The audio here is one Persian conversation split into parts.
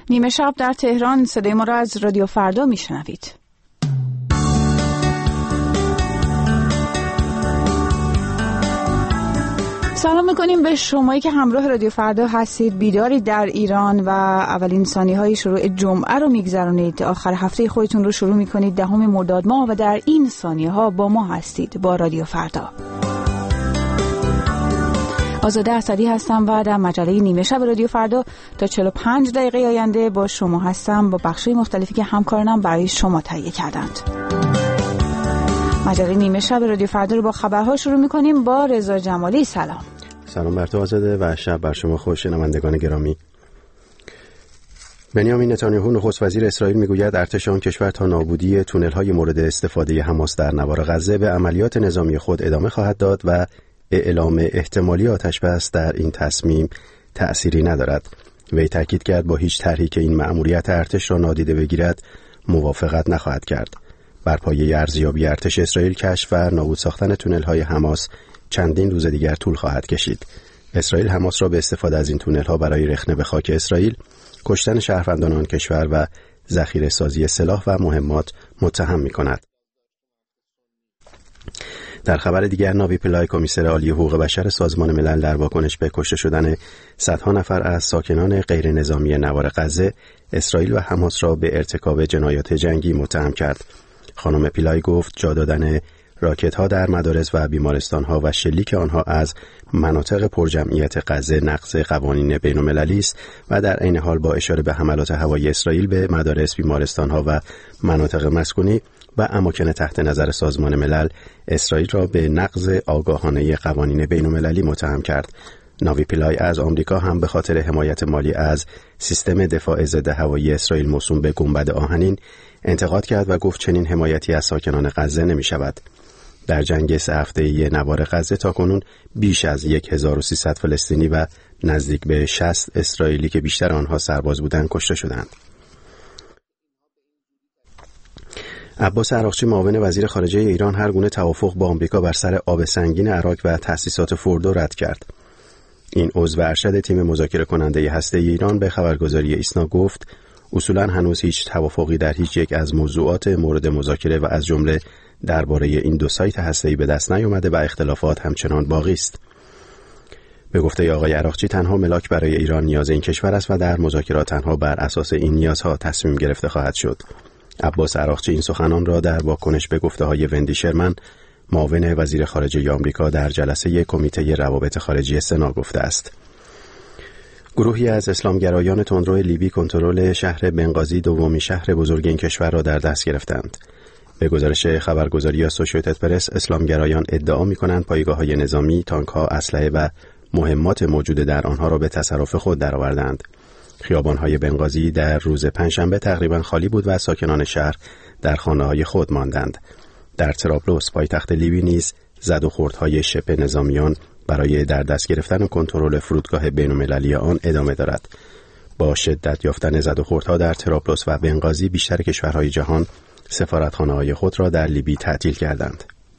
نیمه شب در تهران. صدای ما را از رادیو فردا میشنوید. سلام میکنیم به شمایی که همراه رادیو فردا هستید. بیداری در ایران و اولین ثانیه‌های شروع جمعه رو میگذرونید. آخر هفته خودتون رو شروع میکنید 10 مرداد ماه و در این ثانیه‌ها با ما هستید با رادیو فردا. آزاده اسدی هستم و در مجله نیمه شب رادیو فردا تا 45 دقیقه آینده با شما هستم با بخش‌های مختلفی که همکارانم برای شما تهیه کردند. مجله نیمه شب رادیو فردا رو با خبرها شروع می‌کنیم با رضا جمالی. سلام بر تو آزاده و شب بر شما خوش شنوندگان گرامی. بنیامین نتانیاهو نخست وزیر اسرائیل میگوید ارتش آن کشور تا نابودی تونل‌های مورد استفاده حماس در نوار غزه به عملیات نظامی خود ادامه خواهد داد و اعلام احتمالی آتش‌بس در این تصمیم تأثیری ندارد. وی تاکید کرد با هیچ طرحی که این مأموریت ارتش را نادیده بگیرد موافقت نخواهد کرد. بر پایه ارزیابی ارتش اسرائیل کشف و نابود ساختن تونل‌های حماس چندین روز دیگر طول خواهد کشید. اسرائیل حماس را به استفاده از این تونل‌ها برای رخنه به خاک اسرائیل، کشتن شهروندان آن کشور و ذخیره سازی سلاح و مهمات متهم می‌کند. در خبر دیگر ناوی پلای کمیسر عالی حقوق بشر سازمان ملل در واکنش به کشته شدن صدها نفر از ساکنان غیر نظامی نوار غزه، اسرائیل و حماس را به ارتکاب جنایات جنگی متهم کرد. خانم پلای گفت جا دادن راکت‌ها در مدارس و بیمارستان‌ها و شلیک آنها از مناطق پرجمعیت غزه نقض قوانین بین‌المللی است و در عین حال با اشاره به حملات هوایی اسرائیل به مدارس، بیمارستان‌ها و مناطق مسکونی و اماکن تحت نظر سازمان ملل، اسرائیل را به نقض آگاهانه قوانین بین‌المللی متهم کرد. ناوی پلای از آمریکا هم به خاطر حمایت مالی از سیستم دفاع ضد هوایی اسرائیل موسوم به گنبد آهنین انتقاد کرد و گفت چنین حمایتی از ساکنان غزه نمی‌شود. در جنگ 3 هفته‌ای نوار غزه تاکنون بیش از 1300 فلسطینی و نزدیک به 60 اسرائیلی که بیشتر آنها سرباز بودند کشته شدند. عباس عراقچی معاون وزیر خارجه ایران هر گونه توافق با آمریکا بر سر آب سنگین عراق و تأسیسات فوردو رد کرد. این عضو ارشد تیم مذاکره کننده هسته‌ای ایران به خبرگزاری ایسنا گفت اصولاً هنوز هیچ توافقی در هیچ یک از موضوعات مورد مذاکره و از جمله درباره این دو سایت هسته‌ای به دست نیامده و اختلافات همچنان باقی است. به گفته آقای عراقچی تنها ملاک برای ایران نیاز این کشور است و در مذاکرات تنها بر اساس این نیازها تصمیم گرفته خواهد شد. عباس عراقچی این سخنان را در واکنش به گفته‌های وندی شرمن معاون وزیر خارجه آمریکا در جلسه کمیته روابط خارجی سنا گفته است. گروهی از اسلامگرایان تندرو لیبی کنترل شهر بنغازی دومین شهر بزرگ این کشور را در دست گرفتند. به گزارش خبرگزاری اسوشییتد پرس، اسلامگرایان ادعا می‌کنند پایگاه‌های نظامی، تانک‌ها، اسلحه و مهمات موجود در آنها را به تصرف خود درآوردند. خیابان‌های بنغازی در روز پنجشنبه تقریباً خالی بود و ساکنان شهر در خانه‌های خود ماندند. در طرابلس پایتخت لیبی نیز زد و خوردهای شبه نظامیان برای در دست گرفتن و کنترل فرودگاه بین‌المللی آن ادامه دارد. با شدت یافتن زد و خوردها در طرابلس و بنغازی بیشتر کشورهای جهان سفارتخانه‌های خود را در لیبی تعطیل کردند.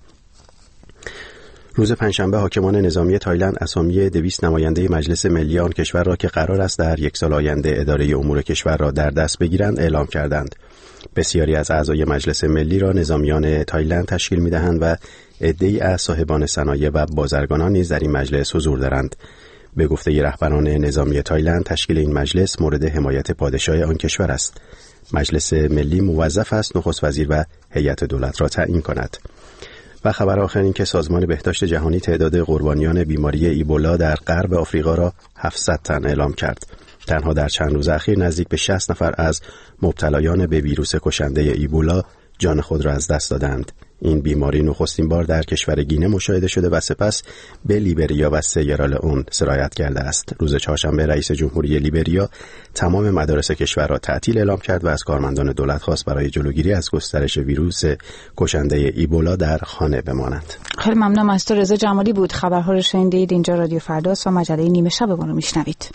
روز پنجشنبه حاکمان نظامی تایلند اسامی 200 نماینده مجلس ملی آن کشور را که قرار است در یک سال آینده اداره امور کشور را در دست بگیرند اعلام کردند. بسیاری از اعضای مجلس ملی را نظامیان تایلند تشکیل می‌دهند و عده‌ای از صاحبان صنایع و بازرگانان نیز در این مجلس حضور دارند. به گفته رهبران نظامی تایلند تشکیل این مجلس مورد حمایت پادشاه آن کشور است. مجلس ملی موظف است نخست وزیر و هیئت دولت را تعیین کند. و خبر آخر این که سازمان بهداشت جهانی تعداد قربانیان بیماری ایبولا در غرب آفریقا را 700 تن اعلام کرد. تنها در چند روز اخیر نزدیک به 60 نفر از مبتلایان به ویروس کشنده ایبولا جان خود را از دست دادند. این بیماری نخستین بار در کشور گینه مشاهده شده و سپس به لیبریا و سیرالئون سرایت کرده است. روز چهارشنبه رئیس جمهوری لیبریا تمام مدارس کشور را تعطیل اعلام کرد و از کارمندان دولت خواست برای جلوگیری از گسترش ویروس کشنده ایبولا در خانه بمانند. خیلی ممنونم از تو. رضا جمالی بود. خبرها رو شنیدید. اینجا رادیو فرداست و مجله نیمه شب ما رو میشنوید.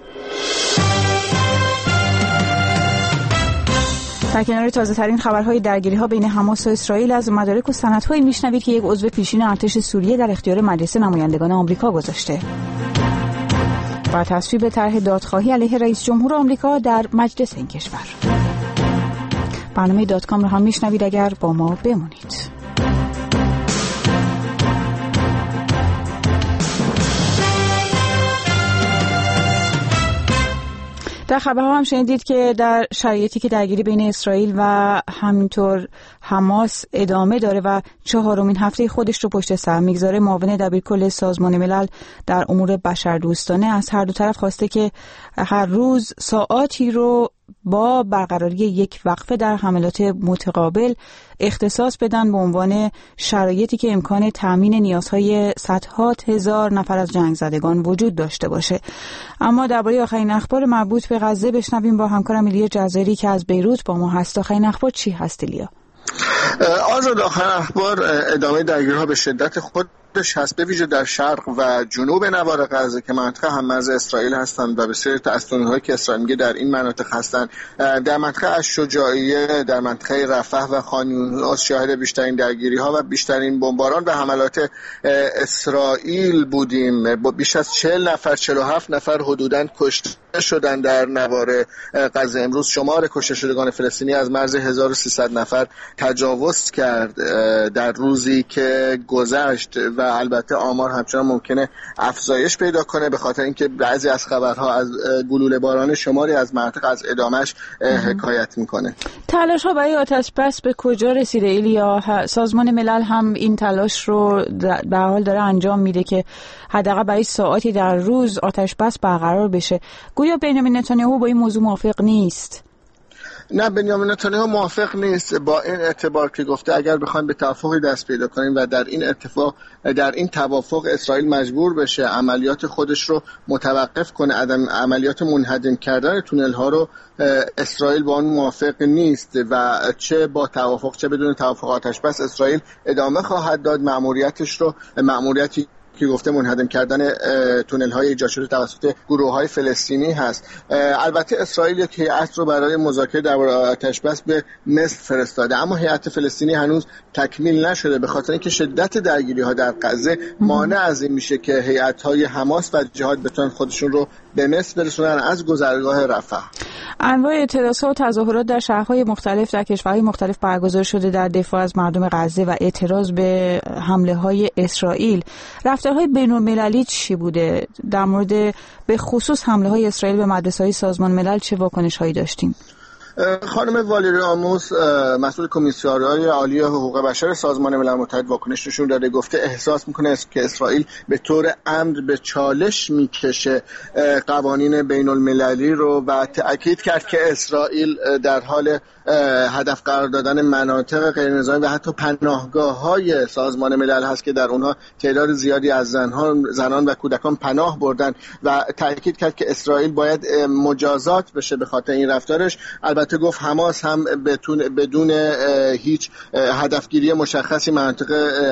در کنار تازه ترین خبرهای درگیری‌ها بین حماس و اسرائیل از مدارک و سندهایی میشنوید که یک عضو پیشین ارتش سوریه در اختیار مجلس نمایندگان آمریکا گذاشته. و تصویب طرح دادخواهی علیه رئیس جمهور آمریکا در مجلس این کشور. برنامه .com رو هم میشنوید اگر با ما بمونید. در خبرها هم شنیدید که در شرایطی که درگیری بین اسرائیل و همینطور حماس ادامه داره و 4مین هفته خودش رو پشت سر میگذاره، معاون دبیرکل سازمان ملل در امور بشردوستانه از هر دو طرف خواسته که هر روز ساعاتی رو با برقراری یک وقفه در حملات متقابل اختصاص بدن به عنوان شرایطی که امکان تامین نیازهای صدهات هزار نفر از جنگ زدگان وجود داشته باشه. اما درباره آخرین اخبار مربوط به غزه بشنویم با همکارم ایلیا جزایری که از بیروت با ما هست. آخرین اخبار چی هست ایلیا؟ آزاد، آخرین اخبار ادامه درگیری‌ها به شدت خودش هست، به ویژه در شرق و جنوب نوار غزه که منطقه هم‌مرز اسرائیل هستند و بسیاری تأسیس‌هایی که اسرائیل میگه در این مناطق هستند. در منطقه الشجاعیه، در منطقه رفح و خان یونس شاهد بیشترین درگیری‌ها و بیشترین بمباران و حملات اسرائیل بودیم. بیش از 40 نفر 47 نفر حدوداً کشته شدن در نوار غزه. امروز شمار کشته شدگان فلسطینی از مرز 1300 نفر تجاوز کرد در روزی که گذشت و البته آمار همچنان ممکنه افزایش پیدا کنه به خاطر اینکه بعضی از خبرها از گلوله باران شماری از مناطق از ادامش حکایت میکنه. تلاش ها برای آتش بس به کجا رسیده ایلیا؟ سازمان ملل هم این تلاش رو به حال داره انجام میده که حداقل برای ساعاتی در روز آتش بس برقرار بشه. گویا بنیامین نتانیاهو با این موضوع موافق نیست. نه، بنیامین نتانیاهو موافق نیست با این اعتبار که گفته اگر بخوایم به توافقی دست پیدا کنیم و در این توافق اسرائیل مجبور بشه عملیات خودش رو متوقف کنه، عملیات منهدم کردن تونل ها رو، اسرائیل با اون موافق نیست و چه با توافق چه بدون توافق آتش بس اسرائیل ادامه خواهد داد مأموریتی که گفته منهدم کردن تونل های ایجاد شده توسط گروه های فلسطینی هست. البته اسرائیل یک هیئت رو برای مذاکره درباره آتش بس به مصر فرستاده، اما هیئت فلسطینی هنوز تکمیل نشده به خاطر اینکه شدت درگیری ها در غزه مانع از این میشه که هیئت های حماس و جهاد بتونن خودشون رو به مصر برسونن از گذرگاه رفح. انواع اعتراضات و تظاهرات در شهرهای مختلف در کشورهای مختلف برگزار شده در دفاع از مردم غزه و اعتراض به حمله های اسرائیل. رفتارهای بین‌المللی چی بوده؟ در مورد به خصوص حمله های اسرائیل به مدرسه‌های سازمان ملل چه واکنش‌هایی داشتیم؟ خانم والری آموس مسئول کمیسیون‌های عالی حقوق بشر سازمان ملل متحد واکنش نشون داده، گفته احساس میکنه که اسرائیل به طور عمد به چالش میکشه قوانین بین المللی رو و تأکید کرد که اسرائیل در حال هدف قرار دادن مناطق غیر نظامی و حتی پناهگاه‌های سازمان ملل هست که در اونها تعداد زیادی از زنان و کودکان پناه بردن و تأکید کرد که اسرائیل باید مجازات بشه به خاطر این رفتارش. البته گفت حماس هم بدون هیچ هدفگیری مشخصی مناطق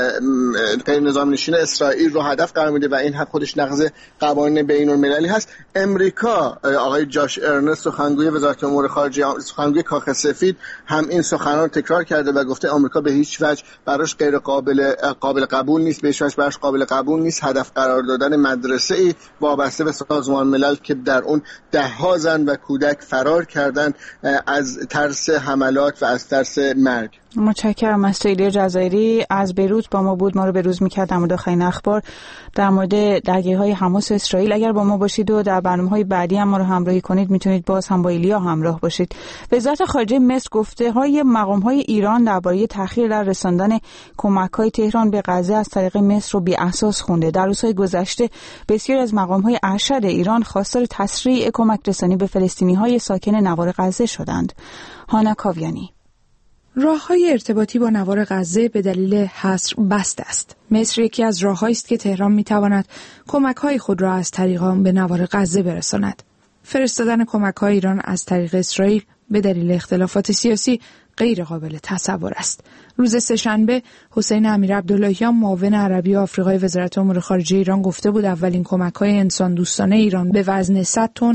غیر نظامی نشین اسرائیل رو هدف قرار میده و این هم خودش نقض قوانین بین المللی هست. امریکا، آقای جاش ارنست سخنگوی وزارت امور خارجه، سخنگوی کاخ سفید، هم این سخنان رو تکرار کرده و گفته آمریکا به هیچ وجه براش قابل قبول نیست، به هیچ وجه براش قابل قبول نیست هدف قرار دادن مدرسه‌ای وابسته به سازمان ملل که در اون ده‌ها زن و کودک فرار کردن از ترس حملات و از ترس مرگ. متشکرم از ایلیا جزایری از بیروت با ما بود، ما رو به روز میکرد در مورد آخرین اخبار در مورد درگیری‌های حماس و اسرائیل. اگر با ما باشید و در برنامه‌های بعدی هم ما رو همراهی کنید میتونید باز هم با ایلیا همراه باشید. وزارت خارجه مصر گفته های مقام‌های ایران درباره تأخیر در رساندن کمک‌های تهران به غزه از طریق مصر رو بی‌اساس خونده. در روزهای گذشته بسیاری از مقام‌های ارشد ایران خواستار تسریع کمک رسانی به فلسطینی‌های ساکن نوار غزه شدند. هانا کاویانی: راه‌های ارتباطی با نوار غزه به دلیل حصر بسته است. مصر یکی از راه‌هایی است که تهران می‌تواند کمک‌های خود را از طریق آن به نوار غزه برساند. فرستادن کمک‌های ایران از طریق اسرائیل به دلیل اختلافات سیاسی غیر قابل تصور است. روز سه‌شنبه حسین امیرعبداللهیان معاون عربی و آفریقای وزارت امور خارجه ایران گفته بود اولین کمک‌های انسان دوستانه ایران به وزن 100 تن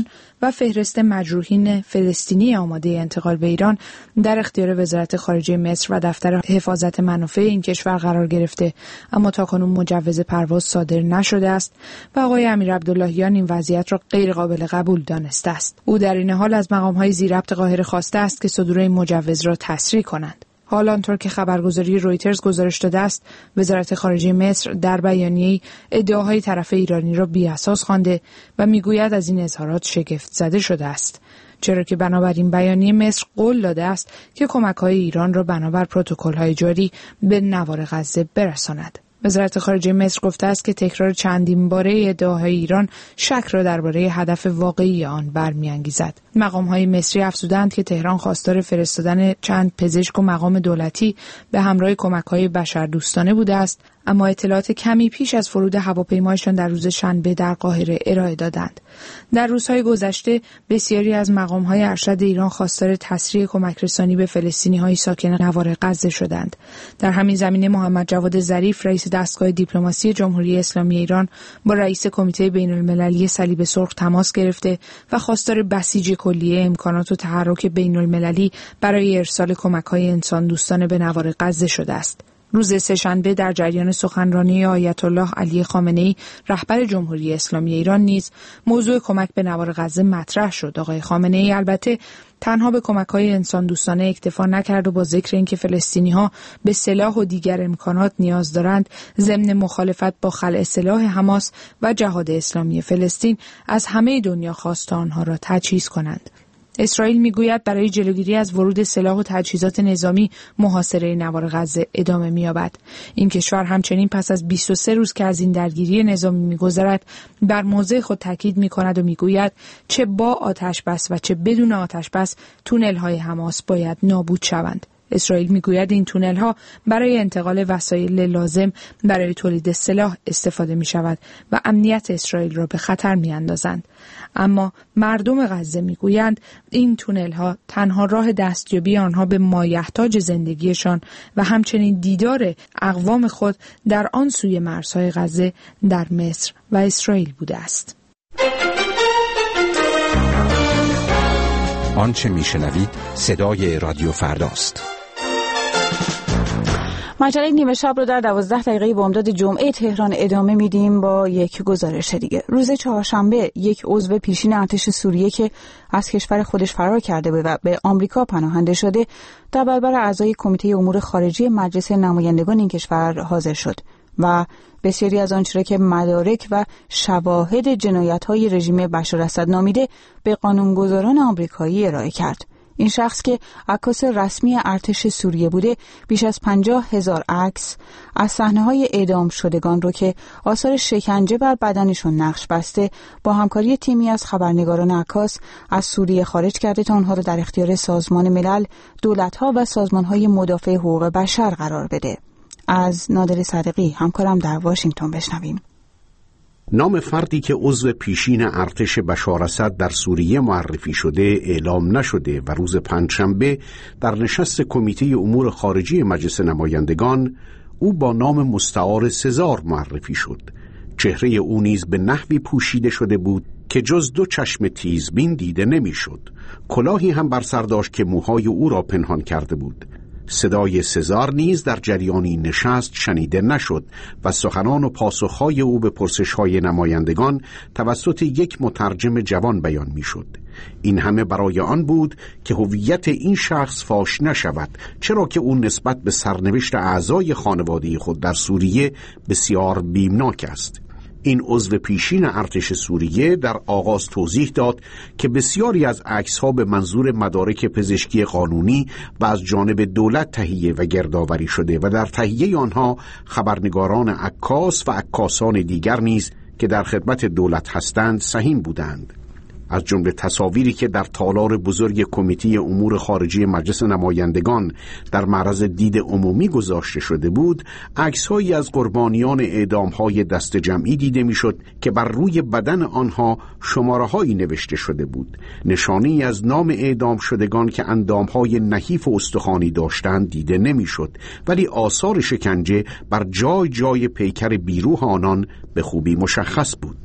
و فهرست مجروحین فلسطینی آماده انتقال به ایران در اختیار وزارت خارجه مصر و دفتر حفاظت منافع این کشور قرار گرفته، اما تاکنون مجوز پرواز صادر نشده است و آقای امیر عبداللهیان این وضعیت را غیر قابل قبول دانسته است. او در این حال از مقام‌های ذی‌ربط قاهره خواسته است که صدور این مجوز را تسریع کنند. حال آنطور که خبرگزاری رویترز گزارش داده است، وزارت خارجه مصر در بیانیه‌ای ادعاهای طرف ایرانی را بی‌اساس خوانده و میگوید از این اظهارات شگفت زده شده است، چرا که بنابراین بیانیه مصر قول داده است که کمک‌های ایران را بنابر پروتکل‌های جاری به نوار غزه برساند. وزارت خارجه مصر گفته است که تکرار چندین باره ادعاهای ایران شک را درباره هدف واقعی آن برمی‌انگیزد. مقام‌های مصری افزودند که تهران خواستار فرستادن چند پزشک و مقام دولتی به همراه کمک‌های بشردوستانه بوده است، اما اطلاعات کمی پیش از فرود هواپیمایشان در روز شنبه در قاهره ارائه دادند. در روزهای گذشته بسیاری از مقام‌های ارشد ایران خواستار تسریع کمک‌رسانی به فلسطینی‌های ساکن نوار غزه شدند. در همین زمینه محمد جواد ظریف، رئیس دستگاه دیپلماسی جمهوری اسلامی ایران، با رئیس کمیته بین‌المللی صلیب سرخ تماس گرفته و خواستار بسیج کلیه امکانات و تحرک بین‌المللی برای ارسال کمک‌های انسان‌دوستانه به نوار غزه شده است. روز سه‌شنبه در جریان سخنرانی آیت الله علی خامنه‌ای رهبر جمهوری اسلامی ایران نیز موضوع کمک به نوار غزه مطرح شد. آقای خامنه‌ای البته تنها به کمک‌های انسان‌دوستانه اکتفا نکرد و با ذکر اینکه فلسطینی‌ها به سلاح و دیگر امکانات نیاز دارند، ضمن مخالفت با خلع سلاح حماس و جهاد اسلامی فلسطین از همه دنیا خواست آنها را تجهیز کنند. اسرائیل میگوید برای جلوگیری از ورود سلاح و تجهیزات نظامی محاصره نوار غزه ادامه می‌یابد. این کشور همچنین پس از 23 روز که از این درگیری نظامی می‌گذرد بر موضع خود تاکید می‌کند و میگوید چه با آتش بس و چه بدون آتش بس تونل‌های حماس باید نابود شوند. اسرائیل میگوید این تونل‌ها برای انتقال وسایل لازم برای تولید سلاح استفاده می‌شود و امنیت اسرائیل را به خطر می‌اندازند. اما مردم غزه میگویند این تونل‌ها تنها راه دستیابی آنها به مایحتاج زندگیشان و همچنین دیدار اقوام خود در آن سوی مرزهای غزه در مصر و اسرائیل بوده است. آنچه میشنوید صدای رادیو فرداست. مجله نیمه شب رو در 12 دقیقه بامداد جمعه تهران ادامه میدیم با یک گزارش دیگه. روز چهارشنبه یک عضو پیشین ارتش سوریه که از کشور خودش فرار کرده و به آمریکا پناهنده شده در برابر اعضای کمیته امور خارجی مجلس نمایندگان این کشور حاضر شد و بسیاری از آنچه را که مدارک و شواهد جنایت‌های رژیم بشار اسد نامیده به قانونگذاران آمریکایی ارائه کرد. این شخص که عکاس رسمی ارتش سوریه بوده بیش از 50,000 عکس از صحنه‌های اعدام شدگان رو که آثار شکنجه بر بدنشون نقش بسته با همکاری تیمی از خبرنگاران عکاس از سوریه خارج کرده تا آنها رو در اختیار سازمان ملل، دولت‌ها و سازمان‌های مدافع حقوق بشر قرار بده. از نادر صادقی همکارم در واشنگتن بشنویم. نام فردی که عضو پیشین ارتش بشار اسد در سوریه معرفی شده اعلام نشده و روز پنجشنبه در نشست کمیته امور خارجی مجلس نمایندگان او با نام مستعار سزار معرفی شد. چهره او نیز به نحوی پوشیده شده بود که جز دو چشم تیزبین دیده نمیشد. کلاهی هم بر سر داشت که موهای او را پنهان کرده بود. صدای سزار نیز در جریانی نشست شنیده نشد و سخنان و پاسخهای او به پرسشهای نمایندگان توسط یک مترجم جوان بیان میشد. این همه برای آن بود که هویت این شخص فاش نشود، چرا که او نسبت به سرنوشت اعضای خانواده خود در سوریه بسیار بیمناک است. این عضو پیشین ارتش سوریه در آغاز توضیح داد که بسیاری از عکس‌ها به منظور مدارک پزشکی قانونی و از جانب دولت تهیه و گردآوری شده و در تهیه آنها خبرنگاران عکاس و عکاسان دیگر نیز که در خدمت دولت هستند سهیم بودند. از جمله تصاویری که در تالار بزرگ کمیته امور خارجی مجلس نمایندگان در معرض دید عمومی گذاشته شده بود، عکس‌هایی از قربانیان اعدام‌های دست جمعی دیده می‌شد که بر روی بدن آنها شماره‌هایی نوشته شده بود. نشانه‌ای از نام اعدام شدگان که اندام‌های نحیف و استخوانی داشتند دیده نمی‌شد، ولی آثار شکنجه بر جای جای پیکر بیروح آنان به خوبی مشخص بود.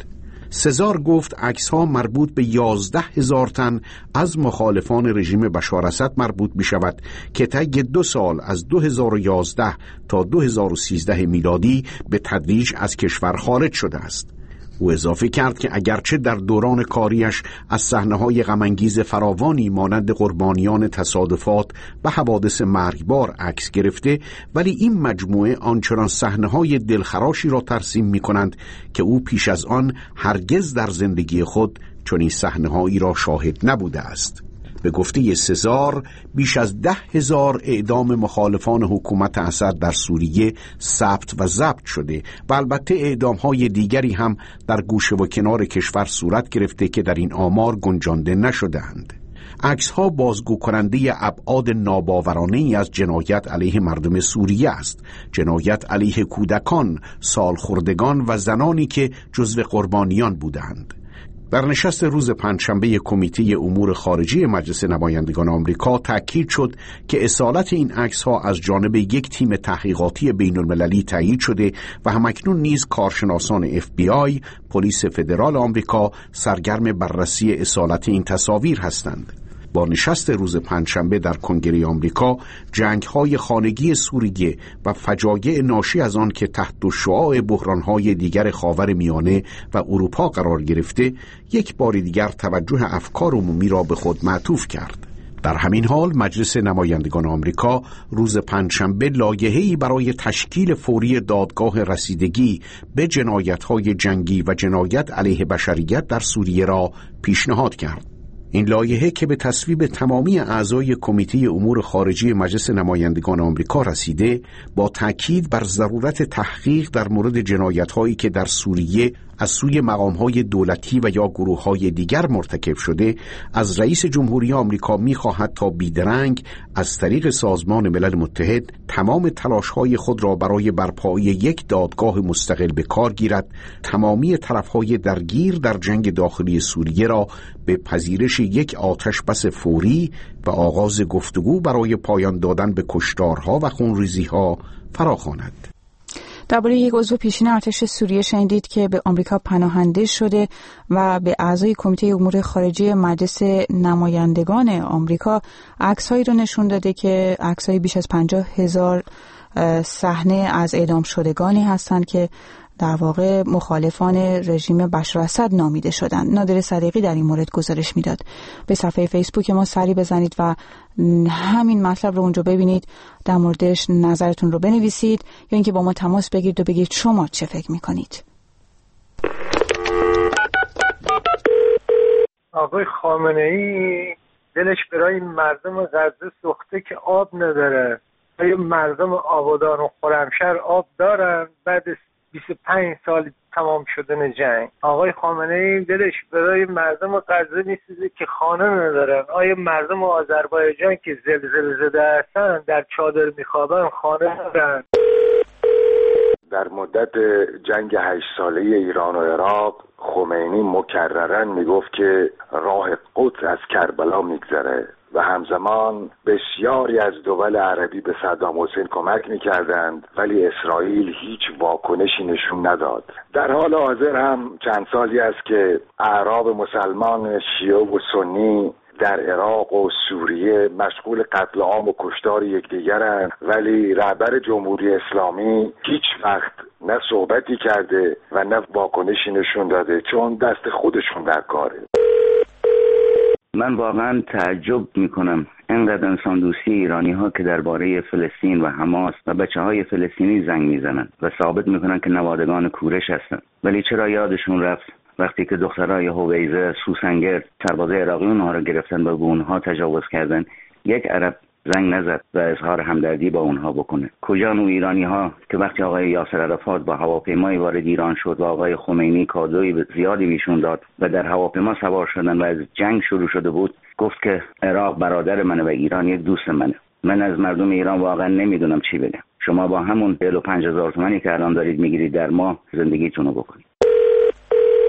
سزار گفت عکس‌ها مربوط به 11,000 تن از مخالفان رژیم بشار اسد مربوط می‌شود که طی 2 سال از 2011 تا 2013 میلادی به تدریج از کشور خارج شده است. او اضافه کرد که اگرچه در دوران کاریش از صحنه‌های غم‌انگیز فراوانی مانند قربانیان تصادفات و حوادث مرگبار عکس گرفته، ولی این مجموعه آنچنان صحنه‌های دلخراشی را ترسیم می‌کنند که او پیش از آن هرگز در زندگی خود چنین صحنه‌هایی را شاهد نبوده است. به گفته سزار بیش از 10,000 اعدام مخالفان حکومت اسد در سوریه ثبت و ضبط شده و البته اعدام‌های دیگری هم در گوشه و کنار کشور صورت گرفته که در این آمار گنجانده نشده‌اند. عکس‌ها بازگو کننده ابعاد ناباورانه‌ای از جنایت علیه مردم سوریه است، جنایت علیه کودکان، سالخوردگان و زنانی که جزو قربانیان بودند. در نشست روز پنجشنبه کمیته امور خارجی مجلس نمایندگان آمریکا تاکید شد که اصالت این عکس‌ها از جانب یک تیم تحقیقاتی بین‌المللی تایید شده و همکنون نیز کارشناسان FBI، پلیس فدرال آمریکا سرگرم بررسی اصالت این تصاویر هستند. با نشست روز پنجشنبه در کنگره آمریکا، جنگ‌های خانگی سوریه و فجایع ناشی از آن که تحت شعاع بحران‌های دیگر خاورمیانه و اروپا قرار گرفته، یک بار دیگر توجه افکار عمومی را به خود معطوف کرد. در همین حال مجلس نمایندگان آمریکا روز پنجشنبه لایحه‌ای برای تشکیل فوری دادگاه رسیدگی به جنایت‌های جنگی و جنایت علیه بشریت در سوریه را پیشنهاد کرد. این لایحه که به تصویب تمامی اعضای کمیته امور خارجی مجلس نمایندگان آمریکا رسیده، با تاکید بر ضرورت تحقیق در مورد جنایت‌هایی که در سوریه از سوی مقام‌های دولتی و یا گروه‌های دیگر مرتکب شده، از رئیس جمهوری آمریکا می‌خواهد تا بیدرنگ از طریق سازمان ملل متحد تمام تلاش‌های خود را برای برپایی یک دادگاه مستقل به کار گیرد، تمامی طرف‌های درگیر در جنگ داخلی سوریه را به پذیرش یک آتش بس فوری و آغاز گفتگو برای پایان دادن به کشتارها و خونریزی‌ها فراخواند. درباره یک عضو پیشین ارتش سوریه شنیدید که به آمریکا پناهنده شده و به اعضای کمیته امور خارجی مجلس نمایندگان آمریکا عکس‌هایی رو نشون داده که عکس‌های بیش از 50,000 صحنه از اعدام شدگانی هستند که در واقع مخالفان رژیم بشار اسد نامیده شدند. نادر صدیقی در این مورد گزارش میداد. به صفحه فیسبوک ما سری بزنید و همین مطلب رو اونجا ببینید، در موردش نظرتون رو بنویسید یا اینکه با ما تماس بگیرید و بگید شما چه فکر میکنید. آقای خامنه‌ای دلش برای مردم غزه سوخته که آب نداره. آیا مردم آبادان و خرمشهر آب دارن بعد 25 سال تمام شدن جنگ؟ آقای خامنه‌ای دلش برای مردم غزه میسوزه که خانه ندارن. آیا مردم آذربایجان که زلزله زده هستن در چادر میخوابن خانه ندارن؟ در مدت جنگ 8 ساله ایران و عراق خمینی مکرراً میگفت که راه قدس از کربلا میگذره و همزمان بسیاری از دول عربی به صدام حسین کمک میکردند، ولی اسرائیل هیچ واکنشی نشون نداد. در حال حاضر هم چند سالی است که اعراب مسلمان شیعه و سنی در عراق و سوریه مشغول قتل عام و کشتار یکدیگرند، ولی رهبر جمهوری اسلامی هیچ وقت نه صحبتی کرده و نه واکنشی نشون داده، چون دست خودشون در کاره. من واقعا تعجب میکنم اینقدر انسان دوستی ایرانی ها که درباره فلسطین و حماس و بچه های فلسطینی زنگ میزنن و ثابت میکنن که نوادگان کورش هستن، ولی چرا یادشون رفت وقتی که دخترای هویزه سوسنگر سرباز عراقی اونها رو گرفتن و به اونها تجاوز کردن، یک عرب زنگ نزد و اظهار همدردی با اونها بکنه؟ کجا اون ایرانی ها که وقتی آقای یاسر عرفات با هواپیمای وارد ایران شد و آقای خمینی کادوی زیادی بیشون داد و در هواپیما سوار شدن و از جنگ شروع شده بود، گفت که عراق برادر منه و ایران یک دوست منه. من از مردم ایران واقعا نمیدونم چی بگم. شما با همون 45,000 تومانی که الان دارید میگیرید در ماه زندگیتون رو بکنید.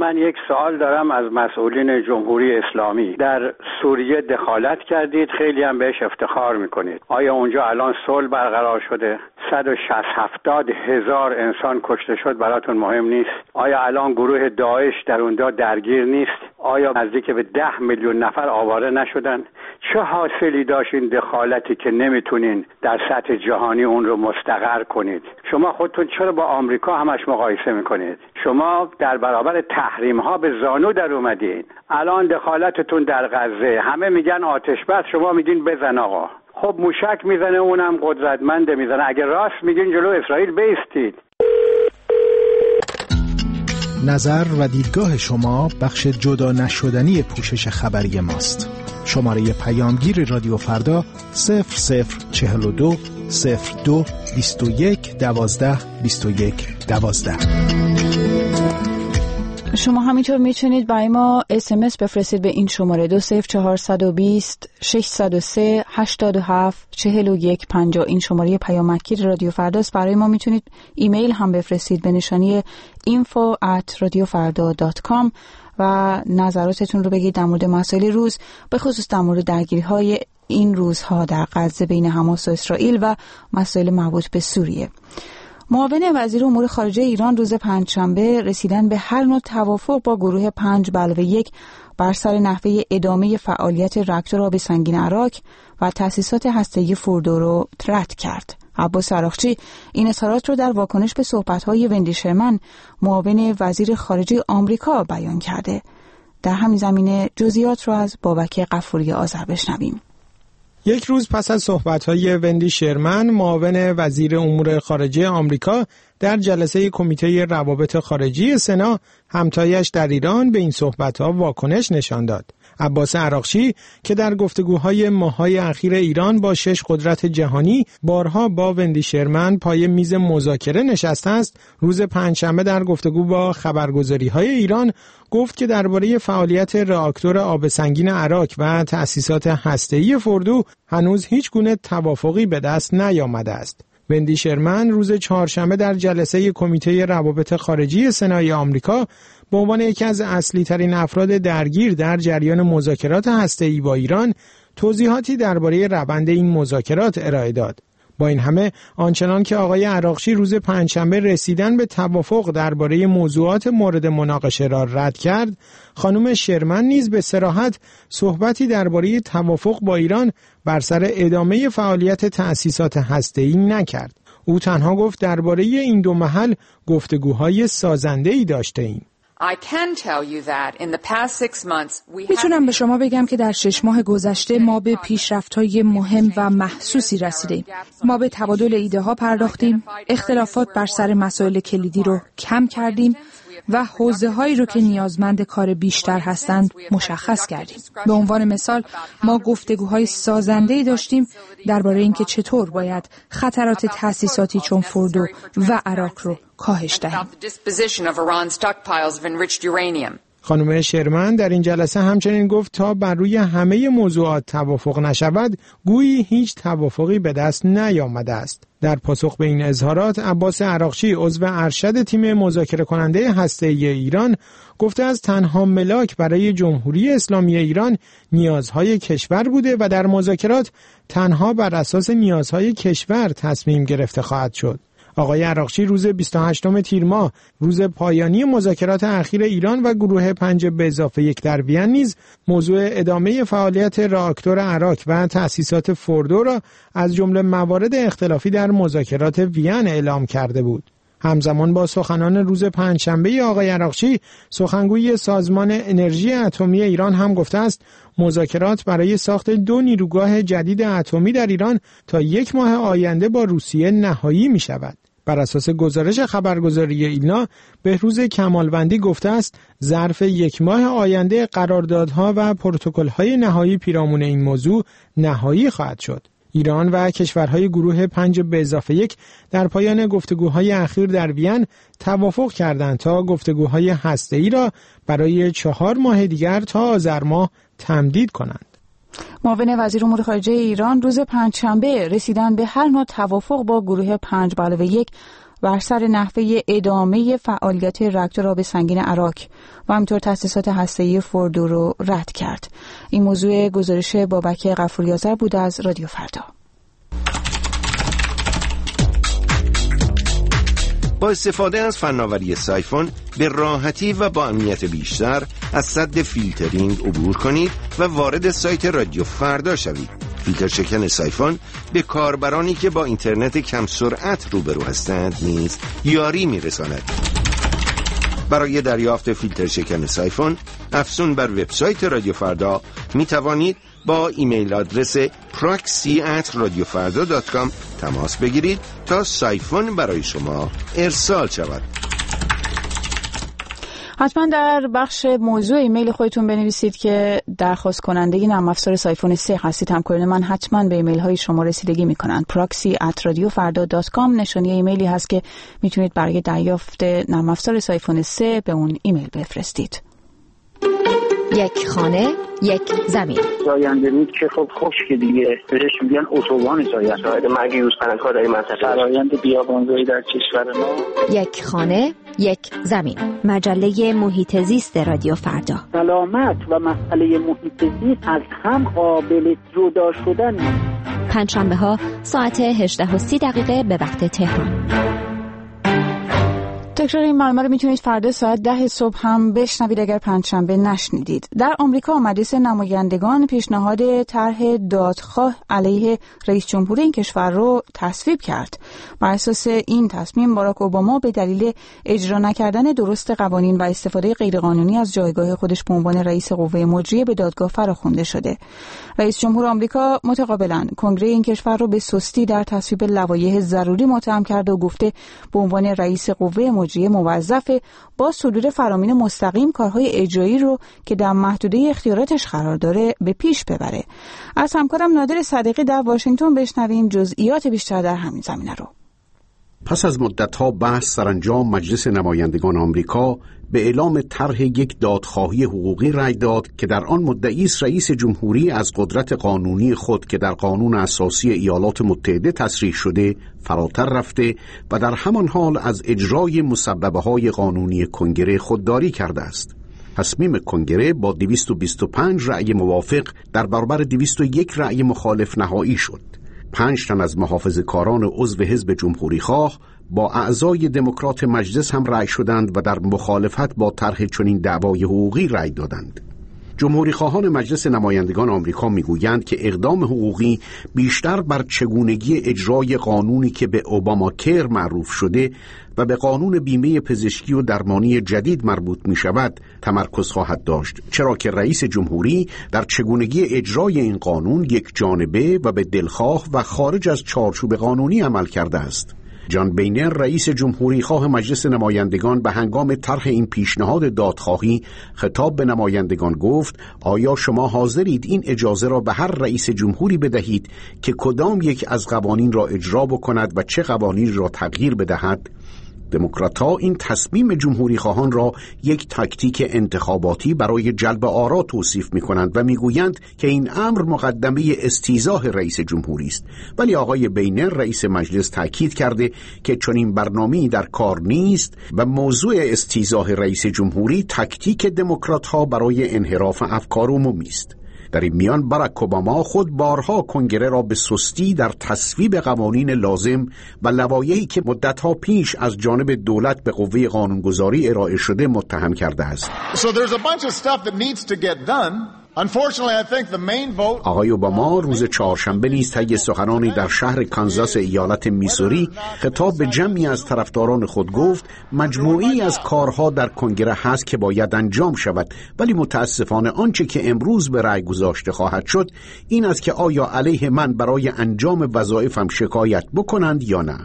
من یک سوال دارم از مسئولین جمهوری اسلامی. در سوریه دخالت کردید، خیلی هم بهش افتخار میکنید. آیا اونجا الان صلح برقرار شده؟ 170 هزار انسان کشته شد، براتون مهم نیست؟ آیا الان گروه داعش در اونجا درگیر نیست؟ آیا نزدیک به 10 میلیون نفر آواره نشدن؟ چه حاصلی داشت این دخالتی که نمیتونین در سطح جهانی اون رو مستقر کنید؟ شما خودتون چرا با آمریکا همش مقایسه میکنید؟ شما در برابر تحریم ها به زانو در اومدین. الان دخالتتون در غزه، همه میگن آتش بس، شما میگین بزن آقا. خب موشک میزنه، اونم قدرتمنده میزنه. اگه راست میگین جلو اسرائیل بیستید. نظر و دیدگاه شما بخش جدا نشدنی پوشش خبری ماست. شماره پیامگیر رادیو فردا 0042 02 21 12 21 12. شما همینطور میتونید برای ما SMS بفرستید به این شماره 20420 603 87 41 50. این شماره پیامگیر رادیو فرداست. برای ما میتونید ایمیل هم بفرستید به نشانی info@radiofarda.com و نظراتتون رو بگید در مورد مسائل روز، به خصوص در مورد درگیری‌های این روزها در غزه بین حماس و اسرائیل و مسائل مربوط به سوریه. معاون وزیر امور خارجه ایران روز پنجشنبه رسیدن به هر نوع توافق با گروه 5+1 بر سر نحوه ادامه فعالیت راکتور آب سنگین عراق و تأسیسات هسته‌ای فوردو رو رد کرد. عباس عراقچی این اظهارات رو در واکنش به صحبت‌های وندی شرمن معاون وزیر خارجه آمریکا بیان کرده. در همین زمینه جزئیات رو از بابک غفوری آذر بشنویم. یک روز پس از صحبت‌های وندی شرمن معاون وزیر امور خارجه آمریکا در جلسه کمیته روابط خارجی سنا، همتایش در ایران به این صحبت‌ها واکنش نشان داد. عباس عراقچی که در گفتگوهای ماه‌های اخیر ایران با 6 قدرت جهانی بارها با وندی شرمن پای میز مذاکره نشسته است، روز پنجشنبه در گفتگو با خبرگزاری‌های ایران گفت که درباره فعالیت راکتور آب سنگین عراق و تأسیسات هسته‌ای فوردو هنوز هیچ گونه توافقی به دست نیامده است. وندی شرمن روز چهارشنبه در جلسه کمیته روابط خارجی سنای آمریکا به عنوان یکی از اصلی ترین افراد درگیر در جریان مذاکرات هسته‌ای با ایران توضیحاتی درباره روند این مذاکرات ارائه داد. با این همه آنچنان که آقای عراقچی روز پنجشنبه رسیدن به توافق درباره موضوعات مورد مناقشه را رد کرد، خانم شرمن نیز به صراحت صحبتی درباره توافق با ایران بر سر ادامه فعالیت تأسیسات هسته‌ای نکرد. او تنها گفت درباره این دو محل گفتگوهای سازنده‌ای داشته‌ایم. میتونم به شما بگم که در 6 ماه گذشته ما به پیشرفت‌های مهم و محسوسی رسیدیم. ما به تبادل ایده ها پرداختیم، اختلافات بر سر مسائل کلیدی رو کم کردیم و حوزه‌هایی رو که نیازمند کار بیشتر هستند مشخص کردیم. به عنوان مثال ما گفتگوهای سازنده‌ای داشتیم درباره اینکه چطور باید خطرات تأسیساتی چون فوردو و عراق رو کاهش دهیم. خانم شرمن در این جلسه همچنین گفت تا بر روی همه موضوعات توافق نشود گویی هیچ توافقی به دست نیامده است. در پاسخ به این اظهارات عباس عراقچی عضو ارشد تیم مذاکره کننده هسته‌ای ایران گفته از تنها ملاک برای جمهوری اسلامی ایران نیازهای کشور بوده و در مذاکرات تنها بر اساس نیازهای کشور تصمیم گرفته خواهد شد. آقای عراقچی روز 28 تیر ماه، روز پایانی مذاکرات اخیر ایران و گروه 5+1 در وین نیز موضوع ادامه فعالیت راکتور عراق و تأسیسات فوردو را از جمله موارد اختلافی در مذاکرات وین اعلام کرده بود. همزمان با سخنان روز پنجشنبه آقای عراقچی، سخنگوی سازمان انرژی اتمی ایران هم گفته است مذاکرات برای ساخت 2 نیروگاه جدید اتمی در ایران تا 1 ماه آینده با روسیه نهایی می شود. بر اساس گزارش خبرگزاری ایلنا، بهروز کمالوندی گفته است ظرف 1 ماه آینده قراردادها و پروتکل‌های نهایی پیرامون این موضوع نهایی خواهد شد. ایران و کشورهای گروه 5+1 در پایان گفتگوهای اخیر در وین توافق کردند تا گفتگوهای هسته‌ای را برای 4 ماه دیگر تا آذر ماه تمدید کنند. معاون وزیر امور خارجه ایران روز پنجشنبه رسیدن به هر نوع توافق با گروه 5+1 بر سر نحوه ادامه فعالیت راکتور آب سنگین عراق و همینطور تأسیسات هسته‌ای فوردو رو رد کرد. این موضوع گزارش بابک غفوری‌آذر بود از رادیو فردا. با استفاده از فناوری سایفون به راحتی و با امنیت بیشتر از سد فیلترینگ عبور کنید و وارد سایت رادیو فردا شوید. فیلتر شکن سایفون به کاربرانی که با اینترنت کم سرعت روبرو هستند نیز یاری می‌رساند. برای دریافت فیلتر شکن سایفون افزون بر وبسایت رادیو فردا می توانید با ایمیل آدرس proxy@radiofarda.com تماس بگیرید تا سایفون برای شما ارسال شود. حتما در بخش موضوع ایمیل خودتون بنویسید که درخواست کننده نرم افزار سایفون 3 هستید. همکاران من حتما به ایمیل های شما رسیدگی میکنن. proxy@radiofarda.com نشانی ایمیلی هست که میتونید برای دریافت نرم افزار سایفون 3 به اون ایمیل بفرستید. یک خانه، یک زمین. زاینده رود که خب خشک دیگه، بهش میگن اتوبان زاینده. شاهد مرگ یوزپلنگ‌ها در این منطقه. فرآیند بیابانزایی در کشور ما. یک خانه، یک زمین. مجله محیط زیست رادیو فردا. سلامت و مسئله محیط زیست از هم قابل جدا شدن. پنجشنبه‌ها ساعت 18:30 به وقت تهران. تکرار این برنامه رو میتونید فردا ساعت 10 صبح هم بشنوید اگر پنجشنبه نشنیدید. در آمریکا مجلس نمایندگان پیشنهاد طرح دادخواه علیه رئیس جمهور این کشور رو تصویب کرد. بر اساس این تصمیم باراک اوباما به دلیل اجرا نکردن درست قوانین و استفاده غیرقانونی از جایگاه خودش به عنوان رئیس قوه مجریه به دادگاه فراخوانده شده. رئیس جمهور آمریکا متقابلا کنگره این کشور رو به سستی در تصویب لوایح ضروری متهم کرده و گفته به عنوان رئیس قوه مجریه موظف با صدور فرامین مستقیم کارهای اجرایی رو که در محدوده اختیاراتش قرار داره به پیش ببره. از همکارم نادر صدیقی در واشنگتن بشنویم جزئیات بیشتر در همین زمینه رو. پس از مدت‌ها بحث سرانجام مجلس نمایندگان آمریکا به اعلام طرح یک دادخواهی حقوقی رأی داد که در آن مدعی است رئیس جمهوری از قدرت قانونی خود که در قانون اساسی ایالات متحده تصریح شده فراتر رفته و در همان حال از اجرای مسببه‌های قانونی کنگره خودداری کرده است. تصمیم کنگره با 225 رأی موافق در برابر 201 رأی مخالف نهایی شد. 5 تن از محافظه‌کاران عضو حزب جمهوری خواه با اعضای دموکرات مجلس هم رأی شدند و در مخالفت با طرح چنین دعوای حقوقی رأی دادند. جمهوری خواهان مجلس نمایندگان آمریکا میگویند که اقدام حقوقی بیشتر بر چگونگی اجرای قانونی که به اوباما کیر معروف شده و به قانون بیمه پزشکی و درمانی جدید مربوط می شود تمرکز خواهد داشت، چرا که رئیس جمهوری در چگونگی اجرای این قانون یک جانبه و به دلخواه و خارج از چارچوب قانونی عمل کرده است. جان بینر رئیس جمهوری خواه مجلس نمایندگان به هنگام طرح این پیشنهاد دادخواهی خطاب به نمایندگان گفت آیا شما حاضرید این اجازه را به هر رئیس جمهوری بدهید که کدام یک از قوانین را اجرا بکند و چه قوانین را تغییر بدهد؟ دموکرات‌ها این تصمیم جمهوری خواهان را یک تاکتیک انتخاباتی برای جلب آرا توصیف می‌کنند و می‌گویند که این امر مقدمه استیضاح رئیس جمهوری است. ولی آقای بینر رئیس مجلس تاکید کرده که چنین برنامه‌ای در کار نیست و موضوع استیضاح رئیس جمهوری تاکتیک دموکرات‌ها برای انحراف افکار عمومی است. در این میان باراک اوباما خود بارها کنگره را به سستی در تصویب قوانین لازم و لوایحی که مدتها پیش از جانب دولت به قوه قانونگذاری ارائه شده متهم کرده است. آقای اوباما روز چهارشنبه نیز طی سخنانی در شهر کانزاس ایالت میسوری خطاب به جمعی از طرفداران خود گفت مجموعی از کارها در کنگره هست که باید انجام شود، ولی متاسفانه آنچه که امروز به رأی گذاشته خواهد شد این است که آیا علیه من برای انجام وظایفم شکایت بکنند یا نه.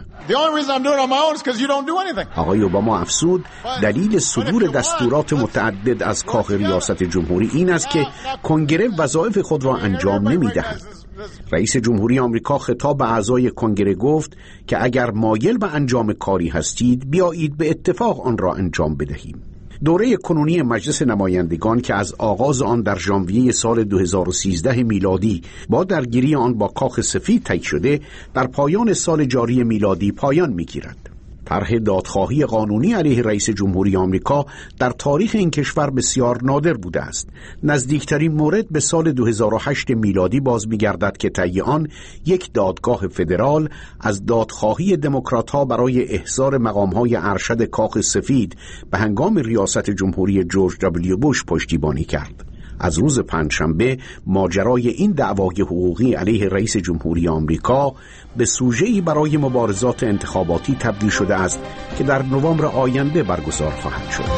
آقای اوباما افزود دلیل صدور دستورات متعدد از کاخ ریاست جمهوری این است که کنگره وظایف خود را انجام نمی‌دهد. رئیس جمهوری آمریکا خطاب به اعضای کنگره گفت که اگر مایل به انجام کاری هستید بیایید به اتفاق آن را انجام بدهیم. دوره کنونی مجلس نمایندگان که از آغاز آن در ژانویه سال 2013 میلادی با درگیری آن با کاخ سفید طی شده در پایان سال جاری میلادی پایان می‌گیرد. طرح دادخواهی قانونی علیه رئیس جمهوری آمریکا در تاریخ این کشور بسیار نادر بوده است. نزدیکترین مورد به سال 2008 میلادی باز می‌گردد که طی آن یک دادگاه فدرال از دادخواهی دموکرات‌ها برای احضار مقام‌های ارشد کاخ سفید به هنگام ریاست جمهوری جورج دبلیو بوش پشتیبانی کرد. از روز پنجشنبه ماجرای این دعوای حقوقی علیه رئیس جمهوری آمریکا به سوژه‌ای برای مبارزات انتخاباتی تبدیل شده است که در نوامبر آینده برگزار خواهد شد.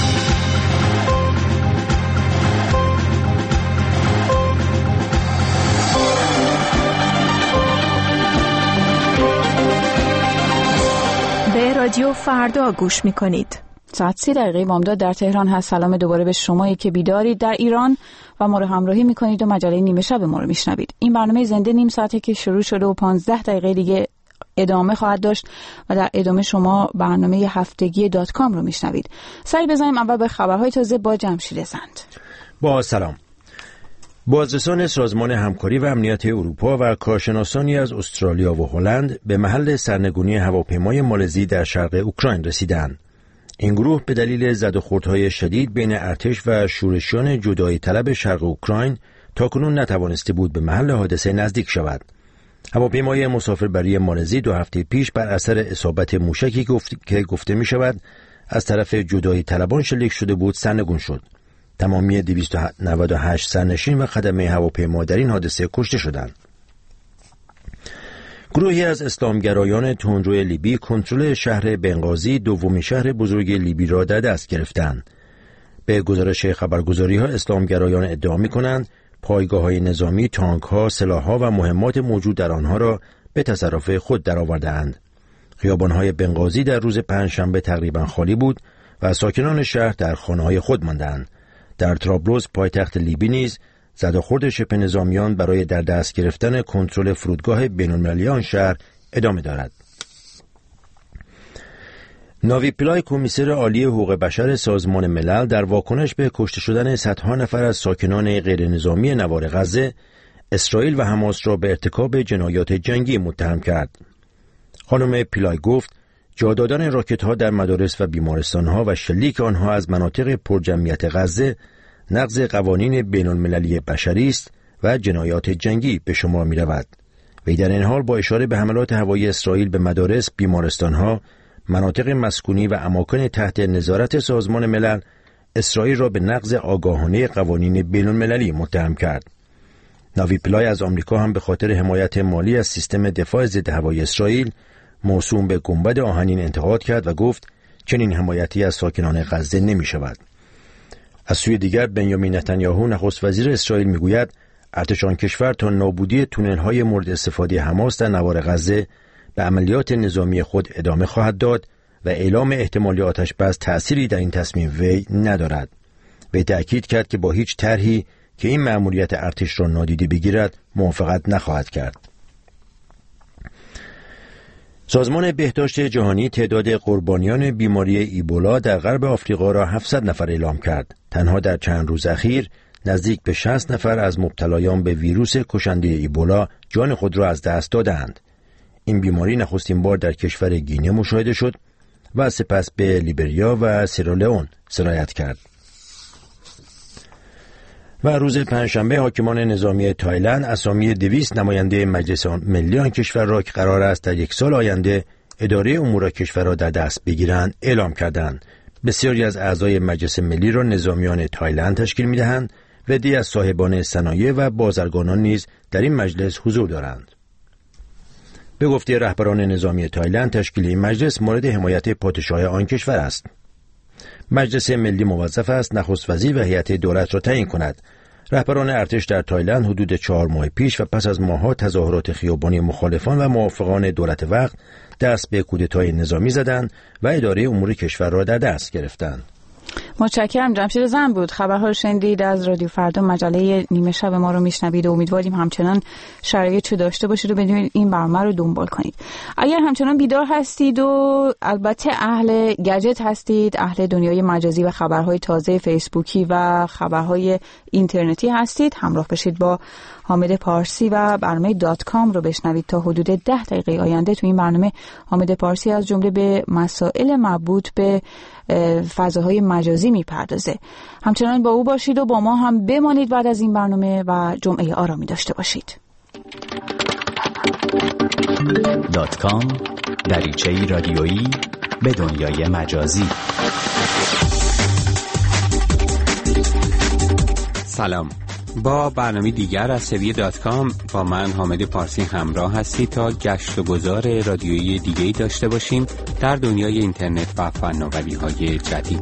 به رادیو فردا گوش می‌کنید. ساعت 30 بامداد در تهران هست. سلام دوباره به شمایی که بیدارید در ایران و ما رو همراهی میکنید و مجله نیمه شب ما رو میشنوید. این برنامه زنده نیم ساعته که شروع شده و 15 دیگه ادامه خواهد داشت و در ادامه شما برنامه هفتگی .com رو میشنوید. سری بزنیم اول به خبرهای تازه با جمشید زند. با سلام. بازرسان سازمان همکاری و امنیت اروپا و کارشناسانی از استرالیا و هلند به محل سرنگونی هواپیمای مالزی در شرق اوکراین رسیدند. این گروه به دلیل زد و خوردهای شدید بین ارتش و شورشیان جدایی طلب شرق اوکراین تاکنون نتوانسته بود به محل حادثه نزدیک شود. هواپیمای مسافربری مالزی 2 هفته پیش بر اثر اصابت موشکی که گفته می شود از طرف جدایی طلبان شلیک شده بود سرنگون شد. تمامی 298 سرنشین و خدمه هواپیما در این حادثه کشته شدند. گروهی از اسلامگرایان تندرو لیبی کنترل شهر بنغازی، دومین شهر بزرگ لیبی را در دست گرفتند. به گزارش خبرگزاری‌ها اسلامگرایان ادعا می‌کنند پایگاه‌های نظامی، تانک‌ها، سلاح‌ها و مهمات موجود در آنها را به تصرف خود درآورده‌اند. خیابان‌های بنغازی در روز پنجشنبه تقریباً خالی بود و ساکنان شهر در خانه‌های خود ماندند. در طرابلس پایتخت لیبی نیز زد و خورد شبه نظامیان برای در دست گرفتن کنترل فرودگاه بین‌المللی آن شهر ادامه دارد. ناوی پیلای کمیسر عالی حقوق بشر سازمان ملل در واکنش به کشته شدن صدها نفر از ساکنان غیرنظامی نوار غزه، اسرائیل و حماس را به ارتکاب جنایات جنگی متهم کرد. خانم پیلای گفت جا دادن راکت‌ها در مدارس و بیمارستان‌ها و شلیک آنها از مناطق پرجمعیت غزه نقض قوانین بین‌المللی بشری است و جنایات جنگی به شمار می‌رود. وی در این حال با اشاره به حملات هوایی اسرائیل به مدارس، بیمارستان‌ها، مناطق مسکونی و اماکن تحت نظارت سازمان ملل، اسرائیل را به نقض آگاهانه قوانین بین‌المللی متهم کرد. ناوی پیلای از آمریکا هم به خاطر حمایت مالی از سیستم دفاع ضد هوایی اسرائیل موسوم به گنبد آهنین انتقاد کرد و گفت چنین حمایتی از ساکنان غزه نمی‌شود. از سوی دیگر بنیامین نتانیاهو نخست وزیر اسرائیل میگوید ارتش آن کشور تا نابودی تونل‌های مورد استفاده حماس در نوار غزه به عملیات نظامی خود ادامه خواهد داد و اعلام احتمالی آتش بس تأثیری در این تصمیم وی ندارد. وی تأکید کرد که با هیچ طرحی که این مأموریت ارتش را نادیده بگیرد موافقت نخواهد کرد. سازمان بهداشت جهانی تعداد قربانیان بیماری ایبولا در غرب آفریقا را 700 نفر اعلام کرد. تنها در چند روز اخیر نزدیک به 60 نفر از مبتلایان به ویروس کشنده ایبولا جان خود را از دست دادند. این بیماری نخستین بار در کشور گینه مشاهده شد و سپس به لیبریا و سیرالئون سرایت کرد. و روز پنجشنبه حاکمان نظامی تایلند اسامی 200 نماینده مجلس ملی آن کشور را که قرار است در 1 سال آینده اداره امور کشور را در دست بگیرند اعلام کردند. بسیاری از اعضای مجلس ملی را نظامیان تایلند تشکیل می‌دهند و عده‌ای از صاحبان صنایع و بازرگانان نیز در این مجلس حضور دارند. به گفته رهبران نظامی تایلند تشکیل این مجلس مورد حمایت پادشاه آن کشور است. مجلس ملی موظف است نخست وزیر و هیئت دولت را تعیین کند. رهبران ارتش در تایلند حدود 4 ماه پیش و پس از ماه‌ها تظاهرات خیابانی مخالفان و موافقان دولت وقت دست به کودتای نظامی زدند و اداره امور کشور را در دست گرفتند. متشکرم. جمشید زن بود. خبرها رو شنیدید از رادیو فردا، مجله نیمه شب ما رو میشنوید و امیدواریم همچنان شرایطی داشته باشید و بدونید این برنامه رو دنبال کنید. اگر همچنان بیدار هستید و البته اهل گجت هستید، اهل دنیای مجازی و خبرهای تازه فیسبوکی و خبرهای اینترنتی هستید، همراه بشید با حامد پارسی و برنامه .com رو بشنوید. تا حدود 10 دقیقه آینده تو این برنامه حامد پارسی از جمله به مسائل مربوط به فضاهای مجازی میپردازه. همچنان با او باشید و با ما هم بمانید بعد از این برنامه و جمعه آرامی داشته باشید. .com دریچه‌ای رادیویی به دنیای مجازی. سلام، با برنامه دیگر از سری .com با من حامد پارسی همراه هستید تا گشت و گذار رادیویی دیگه‌ای داشته باشیم در دنیای اینترنت و فناوری‌های جدید.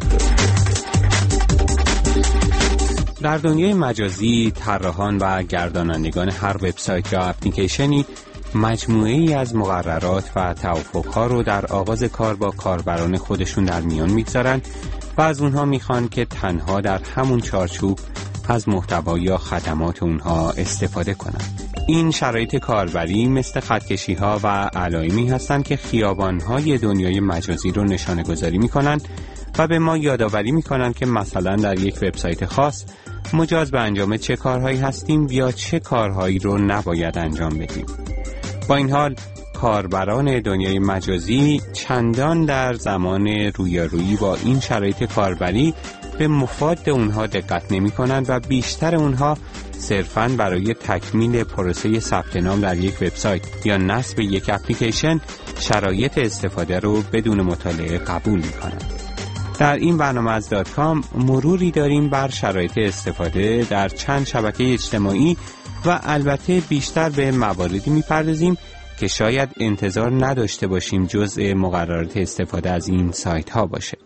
در دنیای مجازی طراحان و گردانندگان هر وبسایت یا اپلیکیشنی مجموعه‌ای از مقررات و توافق‌ها رو در آغاز کار با کاربران خودشون در میان می‌گذارن و از اونها میخوان که تنها در همون چارچوب از محتوا یا خدمات اونها استفاده کنن. این شرایط کاربری مثل خطکشی‌ها و علائمی هستن که خیابان‌های دنیای مجازی رو نشانه گذاری میکنن و به ما یادآوری میکنن که مثلا در یک وبسایت خاص مجاز به انجام چه کارهایی هستیم یا چه کارهایی رو نباید انجام بدیم. با این حال کاربران دنیای مجازی چندان در زمان رویارویی با این شرایط کاربری به مفاد اونها دقت نمی کنند و بیشتر اونها صرفاً برای تکمیل پروسه ثبت نام در یک وبسایت یا نصب یک اپلیکیشن شرایط استفاده رو بدون مطالعه قبول می کنند. در این برنامه از .com مروری داریم بر شرایط استفاده در چند شبکه اجتماعی و البته بیشتر به مواردی می‌پردازیم که شاید انتظار نداشته باشیم جزء مقررات استفاده از این سایت ها باشه.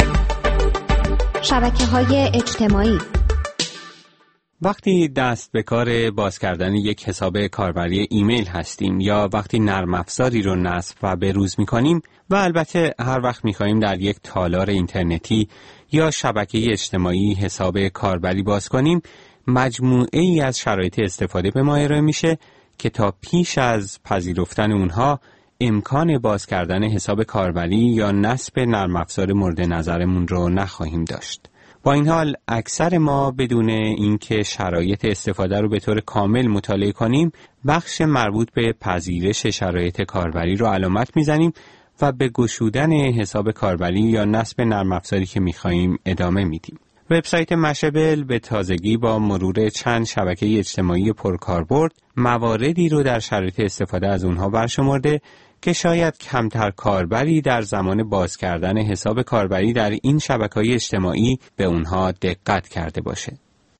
شبکه‌های اجتماعی. وقتی دست به کار باز کردن یک حساب کاربری ایمیل هستیم یا وقتی نرم افزاری رو نصب و بروز می‌کنیم و البته هر وقت می‌خوایم در یک تالار اینترنتی یا شبکه اجتماعی حساب کاربری باز کنیم، مجموعه‌ای از شرایط استفاده به ما ارائه میشه که تا پیش از پذیرفتن اونها امکان باز کردن حساب کاربری یا نصب نرم افزار مورد نظرمون رو نخواهیم داشت. با این حال اکثر ما بدون اینکه شرایط استفاده رو به طور کامل مطالعه کنیم، بخش مربوط به پذیرش شرایط کاربری رو علامت میزنیم و به گشودن حساب کاربری یا نصب نرم افزاری که میخواهیم ادامه میدیم. وبسایت مشبل به تازگی با مرور چند شبکه اجتماعی پرکاربرد مواردی رو در شرایط استفاده از اونها برشمرده که شاید کمتر کاربری در زمان باز کردن حساب کاربری در این شبکه‌های اجتماعی به اونها دقت کرده باشه.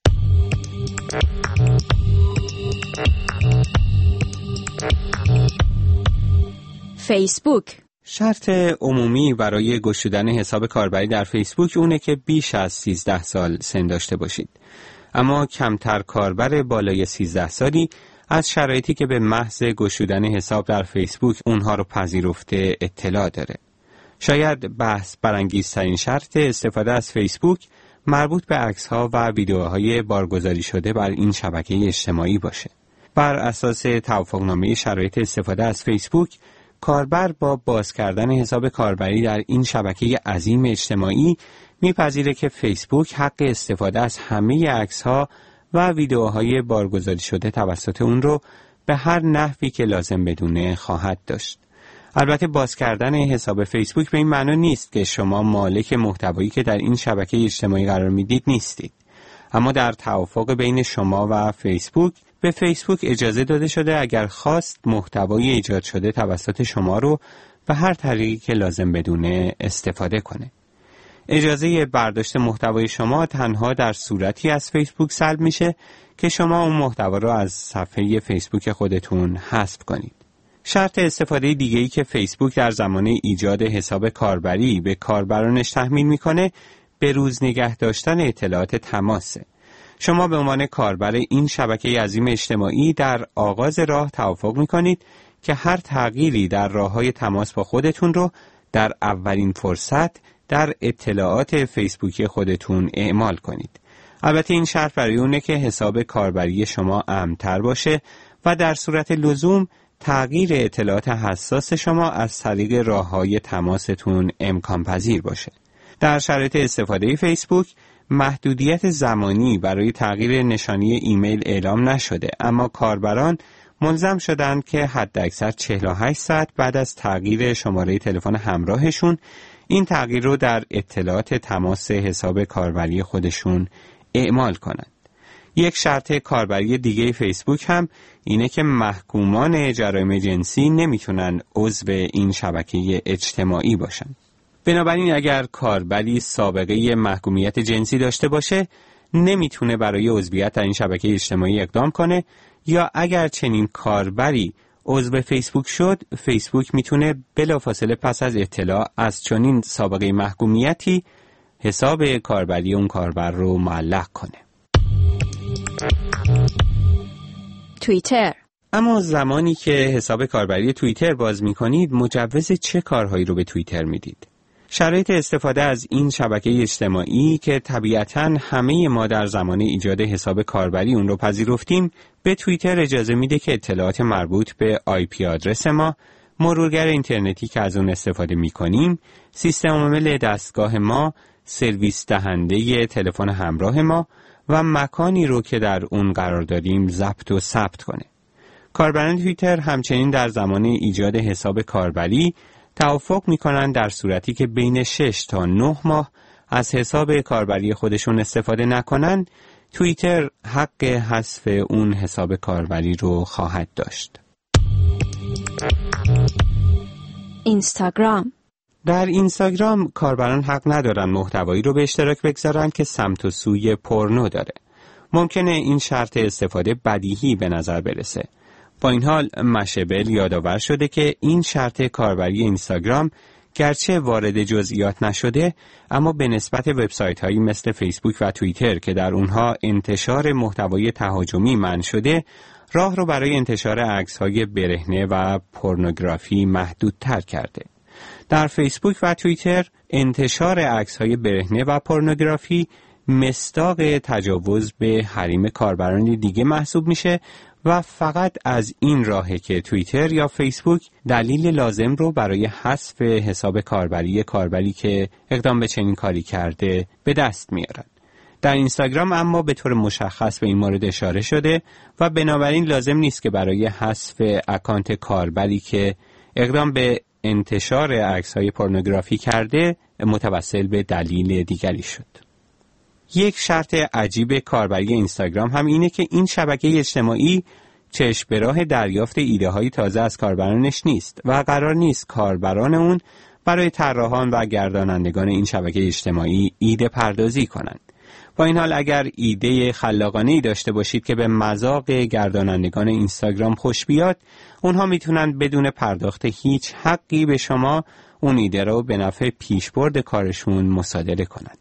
فیسبوک. شرط عمومی برای گشودن حساب کاربری در فیسبوک اونه که بیش از 13 سال سن داشته باشید. اما کمتر کاربر بالای 13 سالی از شرایطی که به محض گشودن حساب در فیسبوک اونها رو پذیرفته اطلاع داره. شاید بحث برانگیزترین شرط استفاده از فیسبوک مربوط به عکس‌ها و ویدیوهای بارگذاری شده بر این شبکه اجتماعی باشه. بر اساس توافقنامه شرایط استفاده از فیسبوک، کاربر با باز کردن حساب کاربری در این شبکه عظیم اجتماعی میپذیره که فیسبوک حق استفاده از همه عکس‌ها و ویدیوهای بارگذاری شده توسط اون رو به هر نحوی که لازم بدونه خواهد داشت. البته باز کردن حساب فیسبوک به این معنی نیست که شما مالک محتوایی که در این شبکه اجتماعی قرار میدید نیستید. اما در توافق بین شما و فیسبوک، به فیسبوک اجازه داده شده اگر خواست محتوای ایجاد شده توسط شما رو به هر طریقی که لازم بدونه استفاده کنه. اجازه برداشت محتوای شما تنها در صورتی از فیسبوک سلب میشه که شما اون محتوا رو از صفحه فیسبوک خودتون حذف کنید. شرط استفاده دیگه‌ای که فیسبوک در زمان ایجاد حساب کاربری به کاربرانش تحمیل میکنه به روز نگه داشتن اطلاعات تماسه. شما به عنوان کاربر این شبکه عظیم اجتماعی در آغاز راه توافق میکنید که هر تغییری در راه‌های تماس با خودتون رو در اولین فرصت در اطلاعات فیسبوکی خودتون اعمال کنید. البته این شرط برای اونه که حساب کاربری شما امن‌تر باشه و در صورت لزوم تغییر اطلاعات حساس شما از طریق راه‌های تماستون امکان پذیر باشه. در شرایط استفاده فیسبوک محدودیت زمانی برای تغییر نشانی ایمیل اعلام نشده، اما کاربران ملزم شدند که حداکثر 48 ساعت بعد از تغییر شماره تلفن همراهشون این تغییر رو در اطلاعات تماس حساب کاربری خودشون اعمال کنند. یک شرط کاربری دیگه فیسبوک هم اینه که محکومان جرایم جنسی نمیتونن عضو این شبکه اجتماعی باشن. بنابراین اگر کاربری سابقه محکومیت جنسی داشته باشه نمیتونه برای عضویت در این شبکه اجتماعی اقدام کنه، یا اگر چنین کاربری عضو فیسبوک شد، فیسبوک میتونه بلافاصله پس از اطلاع از چنین سابقه محکومیتی حساب کاربری اون کاربر رو معلق کنه. توییتر. اما زمانی که حساب کاربری توییتر باز میکنید مجوز چه کارهایی رو به توییتر میدید؟ شرایط استفاده از این شبکه اجتماعی که طبیعتاً همه ما در زمان ایجاد حساب کاربری اون رو پذیرفتیم، به توییتر اجازه میده که اطلاعات مربوط به IP آدرس ما، مرورگر اینترنتی که از اون استفاده میکنیم، سیستم عامل دستگاه ما، سرویس دهنده تلفن همراه ما و مکانی رو که در اون قرار داریم ضبط و ثبت کنه. کاربران توییتر همچنین در زمان ایجاد حساب کاربری توافق میکنن در صورتی که بین 6 تا 9 ماه از حساب کاربری خودشون استفاده نکنن، توییتر حق حذف اون حساب کاربری رو خواهد داشت. اینستاگرام. در اینستاگرام کاربران حق ندارن محتوایی رو به اشتراک بگذارن که سمت و سوی پورنو داره. ممکنه این شرط استفاده بدیهی به نظر برسه. با این حال مشابل یادآور شده که این شرط کاربری اینستاگرام گرچه وارد جزئیات نشده، اما به نسبت وبسایت‌هایی مثل فیسبوک و توییتر که در اونها انتشار محتوای تهاجمی منع شده، راه رو برای انتشار عکس‌های برهنه و پورنوگرافی محدودتر کرده. در فیسبوک و توییتر انتشار عکس‌های برهنه و پورنوگرافی مصداق تجاوز به حریم کاربران دیگه محسوب میشه و فقط از این راهه که توییتر یا فیسبوک دلیل لازم رو برای حذف حساب کاربری که اقدام به چنین کاری کرده به دست میارن. در اینستاگرام اما به طور مشخص به این مورد اشاره شده و بنابراین لازم نیست که برای حذف اکانت کاربری که اقدام به انتشار عکس‌های پورنوگرافی کرده متوسل به دلیل دیگری شد. یک شرط عجیب کاربری اینستاگرام هم اینه که این شبکه اجتماعی چشم به راه دریافت ایده‌های تازه از کاربرانش نیست و قرار نیست کاربران اون برای طراحان و گردانندگان این شبکه اجتماعی ایده پردازی کنند. با این حال اگر ایده خلاقانه‌ای داشته باشید که به مذاق گردانندگان اینستاگرام خوش بیاد، اونها میتونن بدون پرداخت هیچ حقی به شما اون ایده رو به نفع پیشبرد کارشون مصادره کنند.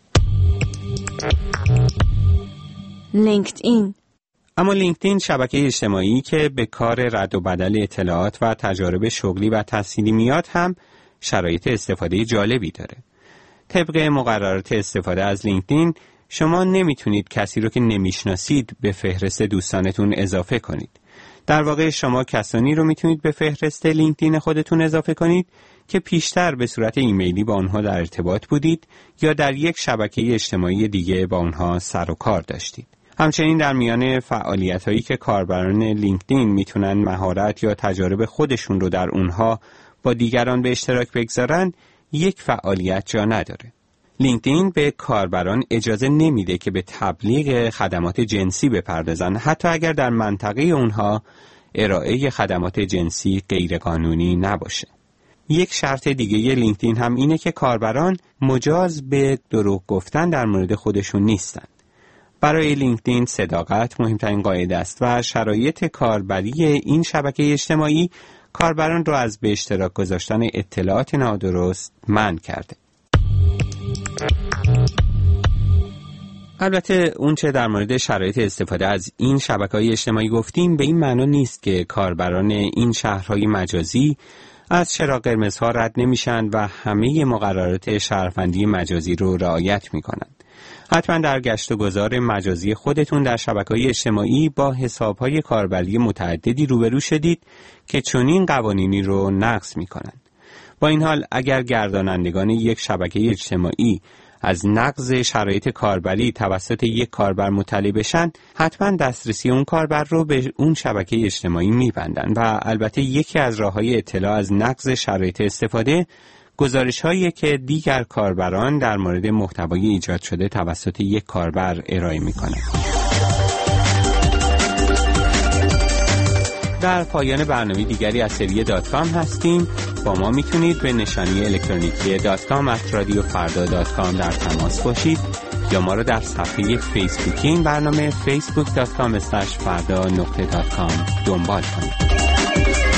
لینکدین. اما لینکدین شبکه اجتماعی که به کار رد و بدل اطلاعات و تجارب شغلی و تحصیلی میاد هم شرایط استفاده جالبی داره. طبق مقررات استفاده از لینکدین شما نمیتونید کسی رو که نمیشناسید به فهرست دوستانتون اضافه کنید. در واقع شما کسانی رو میتونید به فهرست لینکدین خودتون اضافه کنید که پیشتر به صورت ایمیلی با آنها در ارتباط بودید یا در یک شبکه اجتماعی دیگه با آنها سر و کار داشتید. همچنین در میان فعالیت‌هایی که کاربران لینکدین میتونن مهارت یا تجارب خودشون رو در اونها با دیگران به اشتراک بگذارن، یک فعالیت جا نداره. لینکدین به کاربران اجازه نمیده که به تبلیغ خدمات جنسی بپردازن، حتی اگر در منطقه اونها ارائه خدمات جنسی غیرقانونی نباشه. یک شرط دیگه لینکدین هم اینه که کاربران مجاز به دروغ گفتن در مورد خودشون نیستن. برای لینکدین صداقت مهمترین قاعده است و شرایط کاربری این شبکه اجتماعی کاربران رو از به اشتراک گذاشتن اطلاعات نادرست منع کرده. البته اون چه در مورد شرایط استفاده از این شبکه‌های اجتماعی گفتیم به این معنا نیست که کاربران این شهرهای مجازی از چراغ قرمزها رد نمیشن و همه مقررات شهروندی مجازی رو رعایت میکنن. حتما در گشت و گذار مجازی خودتون در شبکه‌های اجتماعی با حساب‌های کاربری متعددی روبرو شدید که چنین قوانینی رو نقض میکنن. با این حال اگر گردانندگان یک شبکه اجتماعی از نقض شرایط کاربری توسط یک کاربر مطلع بشن، حتما دسترسی اون کاربر رو به اون شبکه اجتماعی میبندن و البته یکی از راه‌های اطلاع از نقض شرایط استفاده گزارش‌هایی که دیگر کاربران در مورد محتوای ایجاد شده توسط یک کاربر ارائه می‌کنند. در پایان برنامه دیگری از سری .com هستیم. با ما میتونید به نشانی الکترونیکی .com@radiofarda.com در تماس باشید یا ما را در صفحه فیسبوکی این برنامه facebook.com/farda.com دنبال کنید.